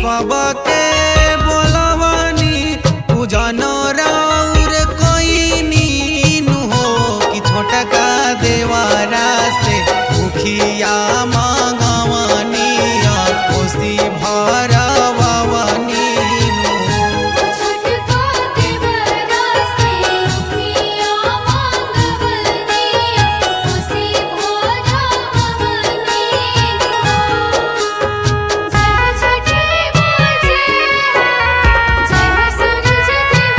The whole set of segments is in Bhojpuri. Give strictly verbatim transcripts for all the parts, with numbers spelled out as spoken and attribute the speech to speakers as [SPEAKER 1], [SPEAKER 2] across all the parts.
[SPEAKER 1] सबके बोलवनी पूजन राउर कोई नीनु हो कि छोटका देवरा से मुखिया मांगवनी कोसी भरवनी
[SPEAKER 2] छोटका देवरा से मुखिया मांगवनी कोसी भरवनी जय छठी माँ जय जय हो सूरज देव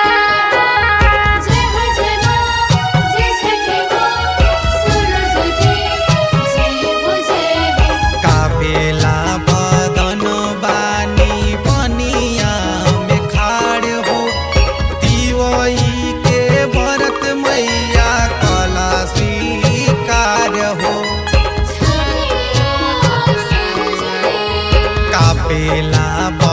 [SPEAKER 2] जय हो जय माँ जय छठी माँ सूरज देव जय हो जय हो
[SPEAKER 1] काबेला बदन बानी बनिया में खाड़ हो तिवई के भरत मैया कला स्वीकार हो
[SPEAKER 2] छठिया सूरज देव
[SPEAKER 1] काबेला